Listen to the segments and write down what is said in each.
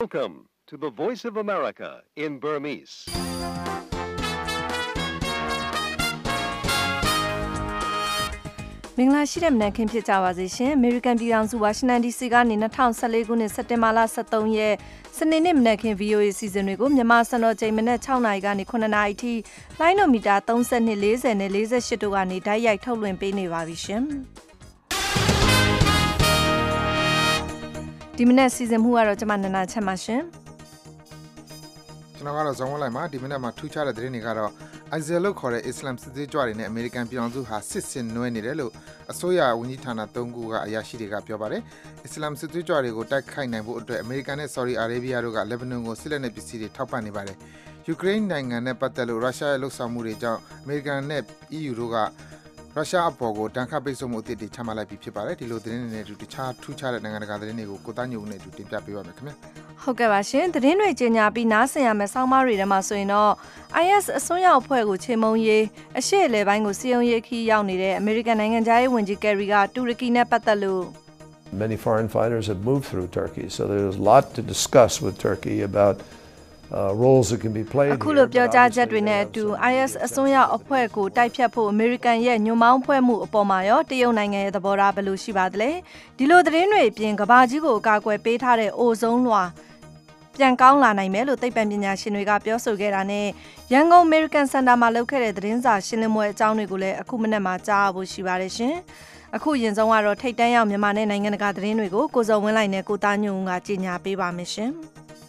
Welcome to the Voice of America in Burmese. ။မင်္ဂလာရှိတဲ့မနက်ခင်းဖြစ်ကြပါစေရှင်။ American ပြည်ထောင်စု Washington DC ကနေ2014ခုနှစ်စက်တင်ဘာလ23ရက်စနေနေ့မနက်ခင်း VOA စီစဉ်တွေကိုမြန်မာစံတော်ချိန်မနက်6နာရီကနေ9နာရီထိလိုင်းနိုမီတာ32 40နဲ့48တို့ကနေဓာတ်ရိုက်ထုတ်လွှင့်ပေးနေပါပြီရှင်။ဒီမနက်စီစဉ်မှုကတော့ကျွန်မနန္ဒာချက်ပါရှင်။ကျွန်တော်ကတော့ဇောင်းဝလိုက်မှာဒီမနက်မှာထူးခြားတဲ့သတင်းတွေကတော့ISIL လို့ခေါ်တဲ့အစ္စလာမ်စစ်သွေးကြွတွေနဲ့အမေရိကန်ပြည်ထောင်စုဟာစစ်ဆင်နွှဲနေတယ်လို့အစိုးရဝန်ကြီးဌာန3ခုကအရာရှိတွေကပြောပါတယ်။အစ္စလာမ်စစ်သွေးကြွတွေကိုတိုက်ခိုက်နိုင်ဖို့အတွက်အမေရိကန်နဲ့ဆော်ဒီအာရေဗျတို့ကလက်ဘနွန်ကိုစစ်လက်နက်ပစ္စည်းတွေထောက်ပံ့နေပါတယ်။ယူကရိန်းနိုင်ငံနဲ့ပတ်သက်လို့ရုရှားရဲ့လှုပ်ဆောင်မှုတွေကြောင့်အမေရိကန်နဲ့ EU တို့ကရုရှားအပေါ်ကိုတန်ခတ်ပိတ်ဆို့မှုအသစ်တွေချမှတ်လိုက်ပြီးဖြစ်ပါတယ်။ဒီလိုသတင်းတွေနဲ့အတူတခြားထူးခြားတဲ့နိုင်ငံတကာသတင်းတွေကိုကိုသားညုံနဲ့အတူတင်ပြပေးပါမယ်ခင်ဗျာ။ဟုတ်ကဲ့ပါရှင်သတင်းတွေကြေညာပြီးနားဆင်ရမယ့်ဆောင်းပါးတွေထဲမှာဆိုရင်တော့ IS အစွန်းရောက်အဖွဲ့ကိုချေမှုန်းရေးအရှေ့အလယ်ပိုင်းကိုစီယုံရေးခီးရောက်နေတဲ့အမေရိကန်နိုင်ငံသားရေးဝန်ကြီးကယ်ရီကတူရကီနဲ့ပတ်သက်လို့ Many foreign fighters have moved through Turkey, so there's a lot to discuss with Turkey about roles that can be played. အခုလိုပြောကြားချက်တွေနဲ့အတူ IS အစွန်းရောက်အဖွဲ့ကိုတိုက်ဖြတ်ဖို့အမေရိကန်ရဲ့ညွှန်ပေါင်းဖွဲ့မှုအပေါ်မှာရောတရုတ်နိုင်ငံရဲ့သဘောထားဘယ်လိုရှိပါသလဲဒီလိုသတင်းတွေအပြင်ကမ္ဘာကြီးကိုအကာအကွယ်ပေးထားတဲ့အိုဇုံးလွှာပြန်ကောင်းလာနိုင်မယ်လို့သိပ္ပံပညာရှင်တွေကပြောဆိုခဲ့တာနဲ့ရန်ကုန် American Center မှာလုပ်ခဲ့တဲ့သတင်းစာရှင်းလင်းပွဲအကြောင်းတွေကိုလည်းအခုမနေ့မှကြားရဖို့ရှိပါတယ်ရှင်။အခုရင်ဆုံးကတော့ထိတ်တန်းရောက်မြန်မာနဲ့နိုင်ငံတကာသတင်းတွေကိုကိုစောဝင်းလိုက်နဲ့ကိုသားညုံကကြီးညာပေးပါမယ်ရှင်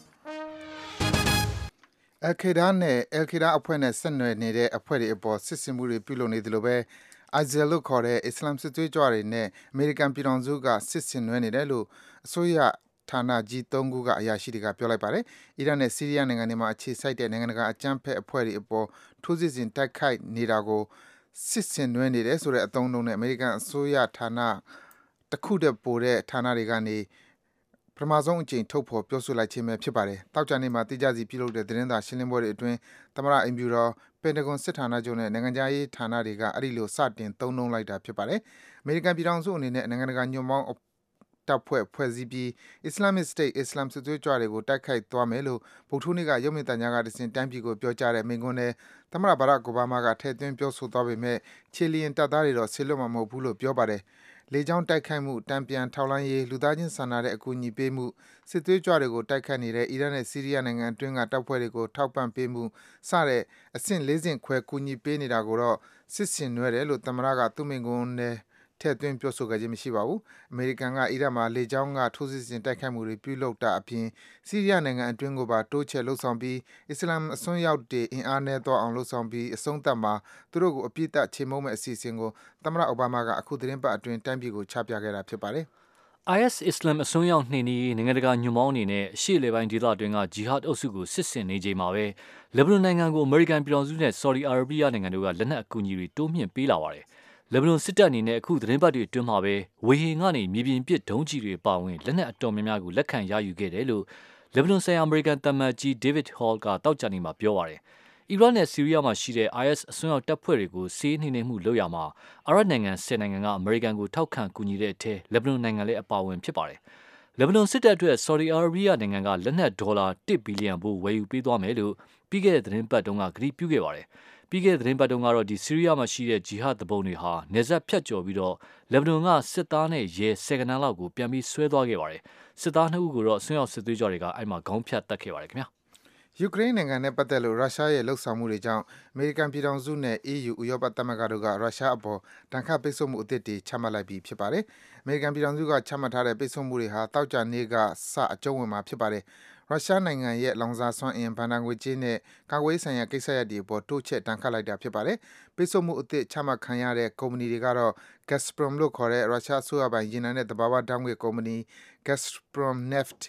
။ Al-Qaeda နဲ့ Al-Qaeda အဖွဲ့နဲ့ဆက်နွယ်နေတဲ့အဖွဲ့တွေအပေါ်စစ်ဆင်မှုတွေပြုလုပ်နေတယ်လို့ပဲ ISIL လို့ခေါ်တဲ့အစ္စလာမ်စစ်သွေးကြွတွေနဲ့အမေရိကန်ပြည်ထောင်စုကစစ်ဆင်နွှဲနေတယ်လို့အစိုးရဌာနကြီး3ခုကအရာရှိတွေကပြောလိုက်ပါတယ်။အီရတ်နဲ့ဆီးရီးယားနိုင်ငံတွေမှာအခြေစိုက်တဲ့နိုင်ငံတကာအကြမ်းဖက်အဖွဲ့တွေအပေါ်ထိုးစစ်ဆင်တိုက်ခိုက်နေတာကိုစစ်ဆင်နွှဲနေတယ်ဆိုတဲ့အသုံးအနှုန်းနဲ့အမေရိကန်အစိုးရဌာနတစ်ခုတည်းပိုတဲ့ဌာနတွေကနေပထမဆုံးအကြိမ်ထုတ်ဖော်ပြောဆိုလိုက်ခြင်းပဲဖြစ်ပါတယ်။တောက်ကြနေမှာတိကျစီပြုလုပ်တဲ့သတင်းစာရှင်းလင်းပွဲတွေအတွင်းသမ္မတအင်ဖြူတော်ပင်တဂွန်စစ်ဌာနချုပ်နဲ့နိုင်ငံခြားရေးဌာနတွေကအဲ့ဒီလိုစတင်သုံးနှုန်းလိုက်တာဖြစ်ပါတယ်။အမေရိကန်ပြည်ထောင်စုအနေနဲ့နိုင်ငံတကာညွှန်ပေါင်းတပ်ဖွဲ့စည်းပြီး Islamic State အစ္စလာမ်စစ်သွေးကြွတွေကိုတိုက်ခိုက်သွားမယ်လို့ဗုဒ္ဓဟူးနေ့ကရုပ်မြင်သံကြားကတဆင့်တိုင်းပြည်ကိုပြောကြားတဲ့မိန့်ခွန်းနဲ့သမ္မတဘာရက်အိုဘားမားကထည့်သွင်းပြောဆိုသွားပေမဲ့ခြေလျင်တပ်သားတွေတော့ဆေလွတ်မှာမဟုတ်ဘူးလို့ပြောပါတယ်။လေကြောင်းတိုက်ခိုက်မှုတံပြန်ထောက်လှမ်းရေးလူသားချင်းစာနာတဲ့အကူအညီပေးမှုစစ်သွေးကြွတွေကိုတိုက်ခိုက်နေတဲ့အီရတ်နဲ့ဆီးရီးယားနိုင်ငံအတွင်းကတပ်ဖွဲ့တွေကိုထောက်ပံ့ပေးမှုစတဲ့အဆင့်၄ဆင့်ခွဲကူညီပေးနေတာကိုတော့စစ်ဆင်နွှဲတယ်လို့သမ္မတကသူ့မိန့်ခွန်းနဲ့ထည့်သွင်းပြောဆိုခဲ့ခြင်းမရှိပါဘူး။အမေရိကန်ကအီရတ်မှာလေကြောင်းကထိုးစစ်ဆင်တိုက်ခိုက်မှုတွေပြုလုပ်တာအပြင်ဆီးရီးယားနိုင်ငံအတွင်းကိုပါတိုးချဲ့လှုပ်ဆောင်ပြီးအစ္စလာမ်အစွန်းရောက်တွေအင်အားနည်းသွားအောင်လှုပ်ဆောင်ပြီးအဆုံးသတ်မှာသူတို့ကိုအပြစ်ဒဏ်ချေမှုန်းမဲ့အစီအစဉ်ကိုသမ္မတအိုဘားမားကအခုသတင်းပတ်အတွင်းတိုင်းပြည်ကိုချပြခဲ့တာဖြစ်ပါတယ်။ IS အစ္စလာမ်အစွန်းရောက်နှိမ်နင်းနိုင်ငံတကာညွှန်ပေါင်းအနေနဲ့အရှေ့အလယ်ပိုင်းဒေသအတွင်းကဂျီဟတ်အုပ်စုကိုစစ်ဆင်နေချိန်မှာပဲလက်ဘနွန်နိုင်ငံကိုအမေရိကန်ပြည်ထောင်စုနဲ့ဆော်ဒီအာရေဗျနိုင်ငံတို့ကလက်နက်အကူအညီတွေတိုးမြှင့်ပေးလာပါတယ်။လက်ဘနွန်စစ်တပ်အနေနဲ့အခုသတင်းပတ်တွေအတွင်းမှာပဲဝေဟင်ကနေမြေပြင်ပစ်ဒုံးကျည်တွေပါဝင်လက်နက်အတော်များများကိုလက်ခံရယူခဲ့တယ်လို့လက်ဘနွန်ဆိုင်ရာအမေရိကန်တမန်ကြီးဒေးဗစ်ဟောလ်ကတောက်ကြနေမှာပြောပါတယ်။အီရတ်နဲ့ဆီးရီးယားမှာရှိတဲ့ IS အစွန်းရောက်တပ်ဖွဲ့တွေကိုစီးနှိမ်နှင်းမှုလုပ်ရမှာအာရပ်နိုင်ငံ10နိုင်ငံကအမေရိကန်ကိုထောက်ခံကူညီတဲ့အထက်လက်ဘနွန်နိုင်ငံလည်းအပါအဝင်ဖြစ်ပါတယ်။လက်ဘနွန်စစ်တပ်အတွက်ဆော်ဒီအာရေဗျနိုင်ငံကလက်နက်ဒေါ်လာ1ဘီလီယံဖို့ဝယ်ယူပေးသွားမယ်လို့ပြီးခဲ့တဲ့သတင်းပတ်တုန်းကကတိပြုခဲ့ပါတယ်။ပြီးခဲ့တဲ့သတင်းပတ်တုန်းကတော့ဆီးရီးယားမှာရှိတဲ့ဂျီဟတ်တပုံတွေဟာနေဆက်ဖြတ်ကျော်ပြီးတော့လက်ဘနွန်ကစစ်သားနဲ့ရဲ10ကနန်းလောက်ကိုပြန်ပြီးဆွဲသွားခဲ့ပါတယ်။စစ်သား2ဦးကိုတော့ဆွမ်းရောက်စစ်သွေးကြွတွေကအဲ့မှာခေါင်းဖြတ်တက်ခဲ့ပါတယ်ခင်ဗျာ။ယူကရိန်းနိုင်ငံနဲ့ပတ်သက်လို့ရုရှားရဲ့လှုပ်ဆောင်မှုတွေကြောင့်အမေရိကန်ပြည်ထောင်စုနဲ့ EU ဥရောပသမဂ္ဂတို့ကရုရှားအပေါ်တန်ခတ်ပိတ်ဆို့မှုအသစ်တွေချမှတ်လိုက်ပြီးဖြစ်ပါတယ်။အမေရိကန်ပြည်ထောင်စုကချမှတ်ထားတဲ့ပိတ်ဆို့မှုတွေဟာတောက်ကြနေ့ကစအကျုံးဝင်မှာဖြစ်ပါတယ်။ရုရှားနိုင်ငံရဲ့လောင်စာစွမ်းအင်ဘဏ္ဍာငွေကြေးနဲ့ကာကွယ်ရေးဆိုင်ရာကိစ္စရပ်တွေအပေါ်တိုးချဲ့တန်ခတ်လိုက်တာဖြစ်ပါတယ်။ပိတ်ဆို့မှုအသစ်ချမှတ်ခံရတဲ့ကုမ္ပဏီတွေကတော့ Gazprom လို့ခေါ်တဲ့ရုရှားအစိုးရပိုင်ရေနံနဲ့သဘာဝဓာတ်ငွေ့ကုမ္ပဏီ Gazprom Neft,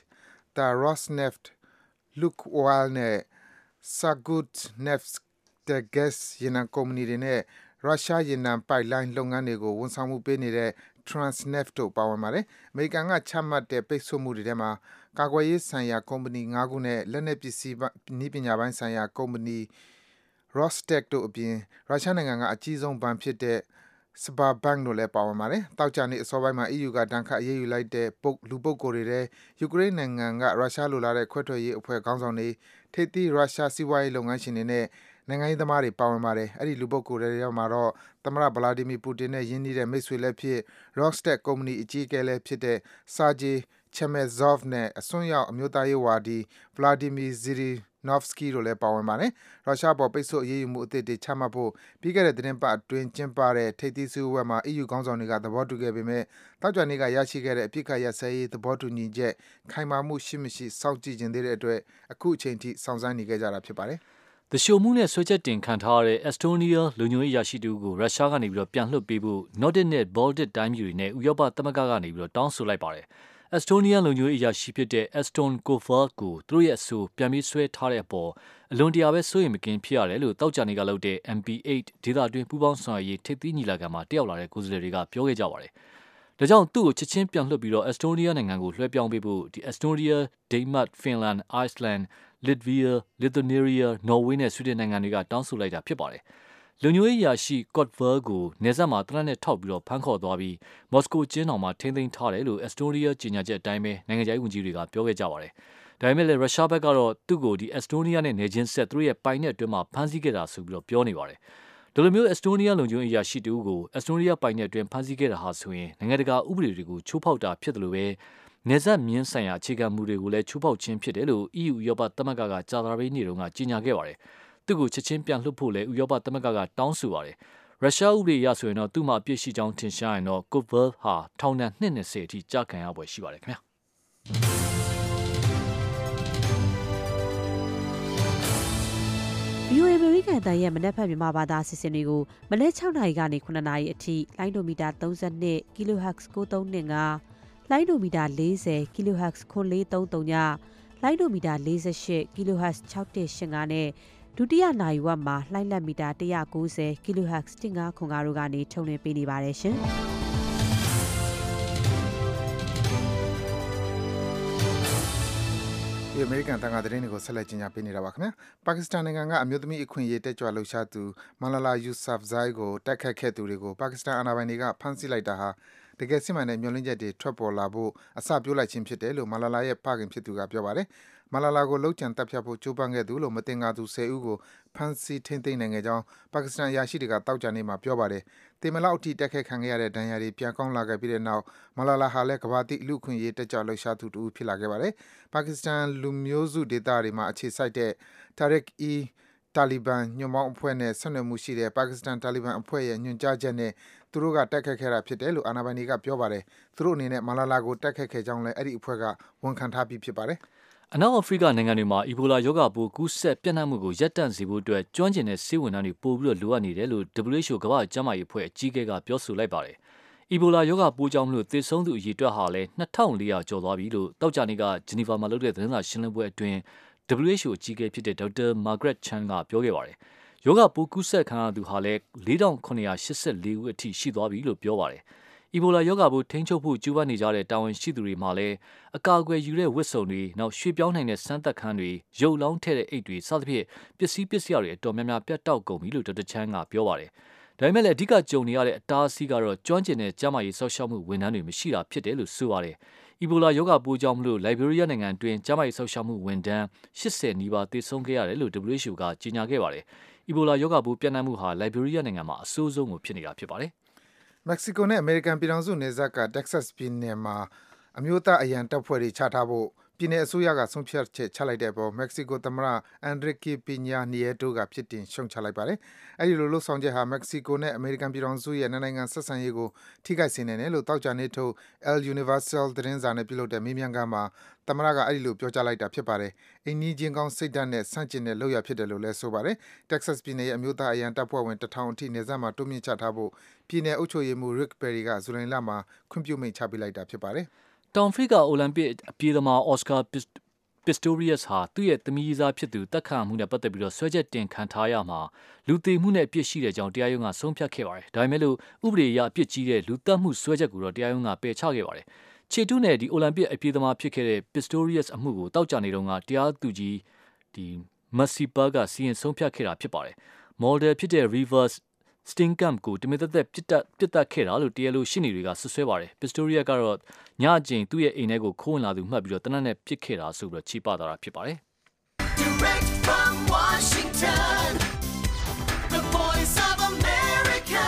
Rosneft, Lukoil နဲ့ Surgutneftegas ရေနံကုမ္ပဏီတွေနဲ့ရုရှားရေနံပိုက်လိုင်းလုပ်ငန်းတွေကိုဝန်ဆောင်မှုပေးနေတဲ့ Transneft တို့ပါဝင်ပါတယ်။အမေရိကန်ကချမှတ်တဲ့ပိတ်ဆို့မှုတွေထဲမှာကာကွယ်ရေးဆိုင်ရာကုမ္ပဏီ5ခုနဲ့လက်နက်ပစ္စည်းနည်းပညာပိုင်းဆိုင်ရာကုမ္ပဏီ Rostec တို့အပြင်ရုရှားနိုင်ငံကအကြီးဆုံးဘဏ်ဖြစ်တဲ့ Sberbank တို့လည်းပါဝင်ပါတယ်။တောက်ကြနေ့အစောပိုင်းမှာ EU ကတန်ခတ်အရေးယူလိုက်တဲ့လူပုဂ္ဂိုလ်တွေထဲယူကရိန်းနိုင်ငံကရုရှားလိုလားတဲ့ခွဲထွက်ရေးအဖွဲ့ခေါင်းဆောင်တွေထိပ်သီးရုရှားစီးပွားရေးလုပ်ငန်းရှင်တွေနဲ့နိုင်ငံရေးသမားတွေပါဝင်ပါတယ်။အဲဒီလူပုဂ္ဂိုလ်တွေထဲမှာတော့သမ္မတ Vladimir Putin နဲ့ရင်းနှီးတဲ့မိတ်ဆွေလည်းဖြစ် Rostec ကုမ္ပဏီအကြီးအကဲလည်းဖြစ်တဲ့ Sergei Chemezov နဲ့အစွန်းရောက်အမျိုးသားရေးဝါဒီ Vladimir Zhirinovsky တို့လည်းပါဝင်ပါတယ်။ရုရှားပေါ်ပိတ်ဆို့အရေးယူမှုအသစ်တွေချမှတ်ဖို့ပြီးခဲ့တဲ့သတင်းပတ်အတွင်းကျင်းပတဲ့ထိပ်သီးစည်းဝေးပွဲမှာ EU ခေါင်းဆောင်တွေကသဘောတူခဲ့ပေမဲ့တောက်ကြနေ့ကရရှိခဲ့တဲ့အပြစ်ခတ်ရပ်စဲရေးသဘောတူညီချက်ခိုင်မာမှုရှိမရှိစောင့်ကြည့်ခြင်းသေးတဲ့အတွက်အခုအချိန်ထိစောင့်ဆိုင်းနေခဲ့ကြတာဖြစ်ပါတယ်။The show မှုနဲ့ဆွဲချက်တင်ခံထားရတဲ့ Estonia လူမျိုးရေးရရှိသူကိုရုရှားကနေပြန်လွှတ်ပေးဖို့ Nordic နဲ့ Baltic တိုင်းပြည်တွေနဲ့ဥရောပသမဂ္ဂကနေတောင်းဆိုလိုက်ပါတယ်။ Estonia လူမျိုးရေးရရှိဖြစ်တဲ့ Eston Kofod ကိုသူတို့ရဲ့အဆိုပြန်ပြီးဆွဲထားတဲ့အပေါ်အလွန်တရာပဲစိုးရိမ်မကင်းဖြစ်ရတယ်လို့တောက်ကြနေကလုပ်တဲ့ MP8 ဒေသတွင်းပူးပေါင်းဆောင်ရွက်ရေးထိပ်သီးညီလာခံမှာတက်ရောက်လာတဲ့ကိုယ်စားလှယ်တွေကပြောခဲ့ကြပါတယ်။ဒါကြောင့်သူ့ကိုချက်ချင်းပြန်လွှတ်ပြီးတော့ Estonia နိုင်ငံကိုလွှဲပြောင်းပေးဖို့Estonia, Denmark, Finland, Iceland, Latvia, Lithuania, Norway နဲ့ Sweden နိုင်ငံတွေကတောင်းဆိုလိုက်တာဖြစ်ပါတယ်။လူမျိုးရေးရာရှိ Kotver ကိုနေဆက်မှာတနက်နဲ့ထောက်ပြီးဖမ်းခေါ်သွားပြီးမော်စကိုကျင်းတော်မှာထိန်းသိမ်းထားတယ်လို့ Estonia ကြေညာချက်အတိုင်းပဲနိုင်ငံခြားရေးဝန်ကြီးတွေကပြောခဲ့ကြပါတယ်။ဒါပေမဲ့လည်းရုရှားဘက်ကတော့သူ့ကိုEstonia နဲ့နေချင်းဆက်သူတို့ရဲ့ပိုင်နဲ့အတွင်းမှာဖမ်းဆီးခဲ့တာဆိုပြီးပြောနေပါတယ်။ဒီလိုမျိုး Estonia လုံခြုံရေးရာရှိတူကို Estonia ပိုင်နဲ့အတွင်းဖမ်းဆီးခဲ့တာဟာဆိုရင်နိုင်ငံတကာဥပဒေတွေကိုချိုးဖောက်တာဖြစ်တယ်လို့ပဲနေဆက်မြင်းဆိုင်ရာအခြေခံမူတွေကိုလည်းချိုးဖောက်ခြင်းဖြစ်တယ်လို့ EU ဥရောပသမဂ္ဂကကြာသပတေးနေ့တုန်းကကြေညာခဲ့ပါတယ်။သူ့ကိုချက်ချင်းပြန်လွှတ်ဖို့လည်းဥရောပသမဂ္ဂကတောင်းဆိုပါတယ်။ရုရှားဥပဒေအရဆိုရင်တော့သူ့မှာအပြစ်ရှိကြောင်းထင်ရှားရင်တော့ Kotver ဟာထောင်ဒဏ်220အထိကြာခံရပွဲရှိပါတယ်ခင်ဗျာ။ VOA အမေရိကန်တန်ရဲ့မနက်ဖြန်မြန်မာဘာသာအစီအစဉ်တွေကိုမနက်6နာရီကနေ9နာရီအထိလိုင်းဒိုမီတာ32 kHz 9325လိုင်းဒိုမီတာ40 kHz 9433ညလိုင်းဒိုမီတာ48 kHz 6185နဲ့ဒုတိယနာရီဝက်မှာလိုင်းလက်မီတာ190 kHz 1505တို့ကနေထုတ်လွှင့်ပေးနေပါတယ်ရှင်။ဒီအမေရိကန်တန်ခါသတင်းတွေကိုဆက်လက်ကြီးညာပေးနေတာပါခင်ဗျာပါကစ္စတန်နိုင်ငံကအမျိုးသမီးအခွင့်အရေးတက်ကြွလှုပ်ရှားသူမလာလာယူဆာဖ်ဇိုင်းကိုတိုက်ခတ်ခဲ့သူတွေကိုပါကစ္စတန်အာဏာပိုင်တွေကဖမ်းဆီးလိုက်တာဟာတကယ်စစ်မှန်တဲ့မျှော်လင့်ချက်တွေထွက်ပေါ်လာဖို့အစပြုလိုက်ခြင်းဖြစ်တယ်လို့မလာလာရဲ့ဖခင်ဖြစ်သူကပြောပါတယ်မလာလာကိုလှုပ်ကြံတပ်ဖြတ်ဖို့ကြိုးပမ်းခဲ့သူလို့မတင်ငါသူ10ဦးကိုဖမ်းဆီးထိန်းသိမ်းနိုင်ခဲ့ကြောင်းပါကစ္စတန်အရာရှိတွေကတောက်ကြနေမှာပြောပါတယ်။တေမလောက်အထိတက်ခတ်ခံခဲ့ရတဲ့ဒဏ်ရာတွေပြန်ကောင်းလာခဲ့ပြီးတဲ့နောက်မလာလာဟာလည်းကမ္ဘာတိလူခွင့်ရေးတက်ကြွလှုပ်ရှားသူတူဖြစ်လာခဲ့ပါတယ်။ပါကစ္စတန်လူမျိုးစုဒေသတွေမှာအခြေစိုက်တဲ့ Tehreek-e-Taliban ညွန့်ပေါင်းအဖွဲ့နဲ့ဆက်နွယ်မှုရှိတဲ့ပါကစ္စတန်တာလီဘန်အဖွဲ့ရဲ့ညွှန်ကြားချက်နဲ့သူတို့ကတက်ခတ်ခဲ့တာဖြစ်တယ်လို့အာဏာပိုင်တွေကပြောပါတယ်။သူတို့အနေနဲ့မလာလာကိုတက်ခတ်ခဲ့ကြောင်းလည်းအဲ့ဒီအဖွဲ့ကဝန်ခံထားပြီးဖြစ်ပါတယ်။အနောက်အာဖရိကနိုင်ငံတွေမှာအီဘိုလာရောဂါပိုးကူးစက်ပြန့်နှံ့မှုကိုရပ်တန့်စေဖို့အတွက်ကျွမ်းကျင်တဲ့ဆေးဝန်ထမ်းတွေပိုပြီးလိုအပ်နေတယ်လို့ WHO ကမ္ဘာ့ကျန်းမာရေးအဖွဲ့အကြီးအကဲကပြောဆိုလိုက်ပါတယ်။အီဘိုလာရောဂါပိုးကြောင့်သေဆုံးသူအရေအတွက်ဟာလည်း2400ကျော်သွားပြီလို့တောက်ကြနေ့ကဂျနီဗာမှာလုပ်တဲ့သတင်းစာရှင်းလင်းပွဲအတွင်း WHO အကြီးအကဲဖြစ်တဲ့ဒေါက်တာမာဂရက်ချန်ကပြောခဲ့ပါတယ်။ရောဂါပိုးကူးစက်ခံရသူဟာလည်း4984ဦးအထိရှိသွားပြီလို့ပြောပါတယ်။အီဘိုလာရောဂါပိုးထိန်းချုပ်ဖို့ကြိုးပမ်းနေကြတဲ့တာဝန်ရှိသူတွေမှလည်းအကာအကွယ်ယူတဲ့ဝတ်စုံတွေနောက်ရွှေ့ပြောင်းနိုင်တဲ့စမ်းသပ်ခန်းတွေရုပ်လောင်းထည့်တဲ့အိတ်တွေစသဖြင့်ပစ္စည်းတွေအတော်များများပြတ်တောက်ကုန်ပြီလို့ဒေါက်တာချန်ကပြောပါတယ်။ဒါပေမဲ့လည်းအဓိကကြုံနေရတဲ့အတားအဆီးကတော့ကျွမ်းကျင်တဲ့ကျန်းမာရေးစောင့်ရှောက်မှုဝန်ထမ်းတွေမရှိတာဖြစ်တယ်လို့ဆိုပါတယ်။အီဘိုလာရောဂါပိုးကြောင့်လိုက်ဘေးရီးယားနိုင်ငံအတွင်းကျန်းမာရေးစောင့်ရှောက်မှုဝန်ထမ်း80နီးပါးသေဆုံးခဲ့ရတယ်လို့ WHO ကကြေညာခဲ့ပါတယ်။အီဘိုလာရောဂါပိုးပြန့်နှံ့မှုဟာလိုက်ဘေးရီးယားနိုင်ငံမှာအဆိုးဆုံးကိုဖြစ်နေတာဖြစ်ပါတယ်။မက္ကဆီကိုနဲ့အမေရိကန်ပြည်ထောင်စုနယ်စပ်က Texas ပြည်နယ်မှာအမျိုးသားအရန်တပ်ဖွဲ့တွေချထားဖို့ပြည်နယ်အစိုးရကဆုံးဖြတ်ချက်ချလိုက်တဲ့အပေါ်မက္ကဆီကိုသမ္မတ Enrique Peña Nieto ကပြစ်တင်ရှုတ်ချလိုက်ပါတယ်။အဲဒီလိုလှုပ်ဆောင်ချက်ဟာမက္ကဆီကိုနဲ့အမေရိကန်ပြည်ထောင်စုရဲ့နိုင်ငံဆက်ဆံရေးကိုထိခိုက်စေနိုင်တယ်လို့တောက်ကြနေထုတ် El Universal သတင်းစာနဲ့ပြုလုပ်တဲ့မေးမြန်းခန်းမှာသမ္မတကအဲဒီလိုပြောကြားလိုက်တာဖြစ်ပါတယ်။အိမ်နီးချင်းကောင်းစိတ်ဓာတ်နဲ့ဆန့်ကျင်တဲ့လုပ်ရဖြစ်တယ်လို့လည်းဆိုပါတယ်။ Texas ပြည်နယ်ရဲ့အမျိုးသားအရန်တပ်ဖွဲ့ဝင်1000အထိနယ်စပ်မှာတိုးမြင့်ချထားဖို့ပြည်နယ်အုပ်ချုပ်ရေးမှူး Rick Perry ကဇူလိုင်လမှာခွင့်ပြုမိန့်ချပေးလိုက်တာဖြစ်ပါတယ်။တောင်အာဖရိကအိုလံပစ်အပြေးသမား Oscar Pistorius ဟာသူ့ရဲ့သမီးရီးစားဖြစ်သူတက်ခါမှုနဲ့ပတ်သက်ပြီးဆွဲချက်တင်ခံထားရမှာလူသေမှုနဲ့အပြစ်ရှိတဲ့ကြောင်းတရားရုံးကဆုံးဖြတ်ခဲ့ပါတယ်။ဒါပေမဲ့လို့ဥပဒေအရအပြစ်ကြီးတဲ့လူသတ်မှုဆွဲချက်ကိုတော့တရားရုံးကပယ်ချခဲ့ပါတယ်။ခြေတုနဲ့အိုလံပစ်အပြေးသမားဖြစ်ခဲ့တဲ့ Pistorius အမှုကိုတောက်ကြနေတုန်းကတရားသူကြီးMasipa ကစီရင်ဆုံးဖြတ်ခဲ့တာဖြစ်ပါတယ်။ မော်ဒယ်ဖြစ်တဲ့ Rivers Sting Camp ကိုတမင်သက်သက်ပြစ်တက်ခဲ့တာလို့တရားလိုရှင်းနေတွေကဆွဆွဲပါတယ်။ Pistoria ကတော့ညအချိန်သူ့ရဲ့အိမ်ထဲကိုခိုးဝင်လာသူမှတ်ပြီးတော့တနက်နဲ့ပြစ်ခဲ့တာဆိုပြီးတော့ချီးပတာဖြစ်ပါတယ်။ Direct from Washington, the voice of America,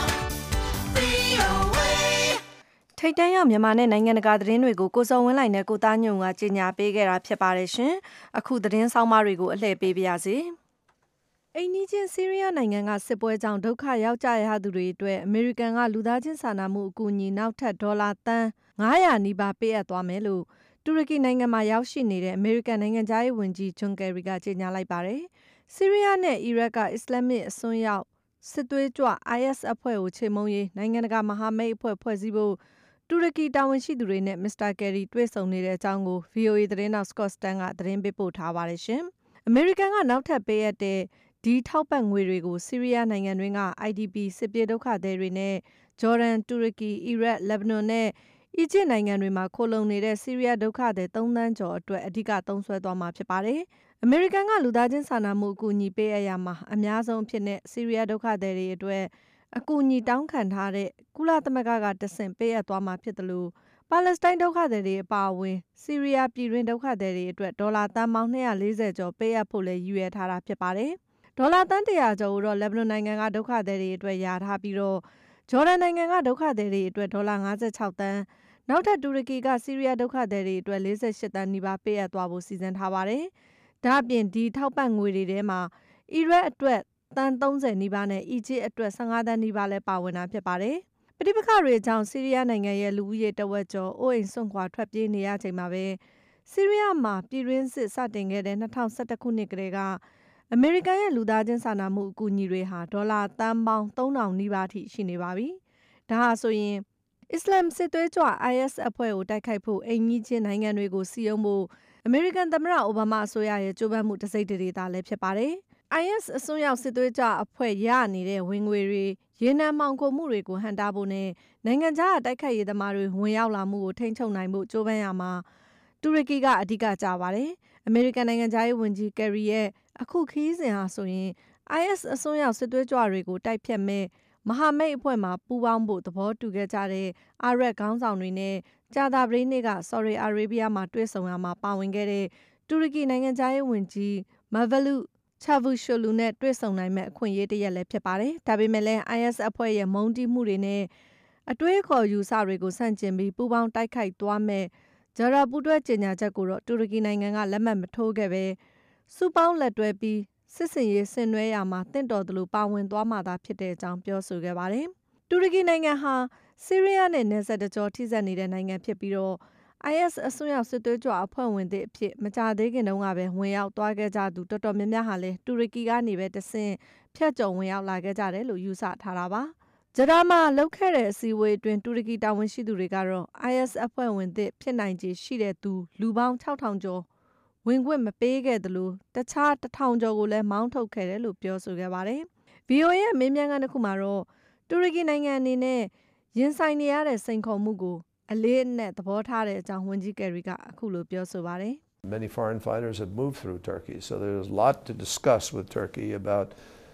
VOA. ထိတ်တန့်ရမြန်မာနဲ့နိုင်ငံတကာသတင်းတွေကိုကိုစုံဝင်းလိုက်နဲ့ကိုသားညုံကကြေညာပေးခဲ့တာဖြစ်ပါတယ်ရှင်။အခုသတင်းဆောင်မတွေကိုအလှည့်ပေးပါရစေ။အိန္ဒိချင်းဆီးရီးယားနိုင်ငံကစစ်ပွဲကြောင့်ဒုက္ခရောက်ကြရသူတွေအတွက်အမေရိကန်ကလူသားချင်းစာနာမှုအကူအညီနောက်ထပ်ဒေါ်လာသန်း900နီးပါးပေးအပ်သွားမယ်လို့တူရကီနိုင်ငံမှာရောက်ရှိနေတဲ့အမေရိကန်နိုင်ငံသားရေးဝန်ကြီးဂျွန်ကယ်ရီကကြေညာလိုက်ပါတယ်။ဆီးရီးယားနဲ့အီရတ်ကအစ္စလာမစ်အစွန်းရောက်စစ်သွေးကြွ IS အဖွဲ့ကိုချေမှုန်းရေးနိုင်ငံတကာမဟာမိတ်အဖွဲ့ဖွဲ့စည်းဖို့တူရကီတာဝန်ရှိသူတွေနဲ့မစ္စတာကယ်ရီတွေ့ဆုံနေတဲ့အကြောင်းကို VOA သတင်းတော် Scott Stan ကသတင်းပေးပို့ထားပါတယ်ရှင်။အမေရိကန်ကနောက်ထပ်ပေးအပ်တဲ့ဒီထောက်ပံ့ငွေတွေကိုဆီးရီးယားနိုင်ငံတွင်းက IDP စစ်ပြေးဒုက္ခသည်တွေနဲ့ဂျော်ဒန်တူရကီအီရတ်လက်ဘနွန်နဲ့အီဂျစ်နိုင်ငံတွေမှာခိုလုံနေတဲ့ဆီးရီးယားဒုက္ခသည်3သန်းကျော်အတွက်အဓိကသုံးစွဲသွားမှာဖြစ်ပါတယ်။အမေရိကန်ကလူသားချင်းစာနာမှုအကူအညီပေးအပ်ရမှာအများဆုံးအဖြစ်နဲ့ဆီးရီးယားဒုက္ခသည်တွေအတွက်အကူအညီတောင်းခံထားတဲ့ကုလသမဂ္ဂကတဆင့်ပေးအပ်သွားမှာဖြစ်တယ်လို့ပါလက်စတိုင်းဒုက္ခသည်တွေအပါအဝင်ဆီးရီးယားပြည်တွင်းဒုက္ခသည်တွေအတွက်ဒေါ်လာသန်းပေါင်း240ကျော်ပေးအပ်ဖို့လည်းရည်ရွယ်ထားတာဖြစ်ပါတယ်။ဒေါ်လာသန်း100ကျော်ကိုတော့လက်ဘနွန်နိုင်ငံကဒုက္ခသည်တွေအတွက်ယာထားပြီးတော့ဂျော်ဒန်နိုင်ငံကဒုက္ခသည်တွေအတွက်ဒေါ်လာ56သန်းနောက်ထပ်တူရကီကဆီးရီးယားဒုက္ခသည်တွေအတွက်48သန်းနီးပါးပေးအပ်သွားဖို့စီစဉ်ထားပါတယ်။ဒါ့အပြင်ဒီထောက်ပံ့ငွေတွေထဲမှာအီရတ်အတွက်သန်း30နီးပါးနဲ့အီဂျစ်အတွက်15သန်းနီးပါးလည်းပါဝင်တာဖြစ်ပါတယ်။ပဋိပက္ခတွေကြောင့်ဆီးရီးယားနိုင်ငံရဲ့လူဦးရေတဝက်ကျော်အိုးအိမ်စွန့်ခွာထွက်ပြေးနေရချိန်မှာပဲဆီးရီးယားမှာပြည်တွင်းစစ်စတင်ခဲ့တဲ့2011ခုနှစ်ကတည်းကအမေရိကန်ရဲ့လူသားချင်းစာနာမှုအကူအညီတွေဟာဒေါ်လာသန်းပေါင်း3000နီးပါးထိရှိနေပါပြီ။ဒါဟာဆိုရင်အစ္စလာမ်စစ်သွေးကြွ IS အဖွဲ့ကိုတိုက်ခိုက်ဖို့အိမ်ကြီးချင်းနိုင်ငံတွေကိုစီယုံဖို့အမေရိကန်သမ္မတအိုဘားမားအစိုးရရဲ့ကြိုးပမ်းမှုတစ်စိတ်တည်းသားလည်းဖြစ်ပါတယ်။ IS အစွန်းရောက်စစ်သွေးကြွအဖွဲ့ရနေတဲ့ဝင်ငွေတွေရေနံမှောင်ခိုမှုတွေကိုဟန့်တားဖို့နဲ့နိုင်ငံခြားတိုက်ခိုက်ရေးသမားတွေဝင်ရောက်လာမှုကိုထိန်းချုပ်နိုင်ဖို့ကြိုးပမ်းရမှာတူရကီကအဓိကကျပါတယ်။အမေရိကန်နိုင်ငံခြားရေးဝန်ကြီးကယ်ရီရဲ့အခုခရီးစဉ်ဟာဆိုရင် IS အစွန်းရောက်စစ်သွေးကြွတွေကိုတိုက်ဖျက်မဲ့မဟာမိတ်အဖွဲ့မှာပူးပေါင်းဖို့သဘောတူခဲ့ကြတဲ့အာရပ်ခေါင်းဆောင်တွေနဲ့ကြာသပတေးနေ့ကဆော်ဒီအာရေဗျမှာတွေ့ဆုံရမှာပါဝင်ခဲ့တဲ့တူရကီနိုင်ငံခြားရေးဝန်ကြီးမဗလူချာဗူရှိုလူနဲ့တွေ့ဆုံနိုင်မဲ့အခွင့်အရေးတစ်ရက်လည်းဖြစ်ပါတယ်။ဒါပေမဲ့လည်း IS အဖွဲ့ရဲ့မုန်းတီးမှုတွေနဲ့အတွေးအခေါ်ယူဆတွေကိုဆန့်ကျင်ပြီးပူးပေါင်းတိုက်ခိုက်သွားမဲ့ဂျာရာပူးတွဲကြေညာချက်ကိုတော့တူရကီနိုင်ငံကလက်မှတ်မထိုးခဲ့ပဲစုပေါင်းလက်တွဲပြီးစစ်စင်ရေးဆင်နွှဲရမှာတင့်တော်သလိုပါဝင်သွားမှာသာဖြစ်တဲ့အကြောင်းပြောဆိုခဲ့ပါတယ်။တူရကီနိုင်ငံဟာဆီးရီးယားနဲ့နယ်စပ်တကြောထိစပ်နေတဲ့နိုင်ငံဖြစ်ပြီးတော့ IS အစွန်းရောက်စစ်သွေးကြွအဖွဲ့ဝင်သစ်အဖြစ်မကြာသေးခင်တုန်းကပဲဝင်ရောက်သွားခဲ့ကြသူတော်တော်များများဟာလည်းတူရကီကနေပဲတဆင့်ဖြတ်ကျော်ဝင်ရောက်လာခဲ့ကြတယ်လို့ယူဆထားတာပါ။ဂျဒါမှာလောက်ခဲ့တဲ့အစည်းအဝေးအတွင်းတူရကီတာဝန်ရှိသူတွေကတော့ IS အဖွဲ့ဝင်သစ်ဖြစ်နိုင်ခြေရှိတဲ့သူလူပေါင်း6000ကျော်ဝင်ခွင့်မပေးခဲ့သလိုတခြား1000ကျော်ကိုလည်းမောင်းထုတ်ခဲ့တယ်လို့ပြောဆိုခဲ့ပါတယ်။ VOA ရဲ့မေးမြန်းခန်းတစ်ခုမှာတော့တူရကီနိုင်ငံအနေနဲ့ရင်ဆိုင်နေရတဲ့စိန်ခေါ်မှုကိုအလေးအနက်သဘောထားတဲ့အကြောင်းဝန်ကြီးကယ်ရီကအခုလိုပြောဆိုပါတယ်။ Many foreign fighters have moved through Turkey, so there's a lot to discuss with Turkey about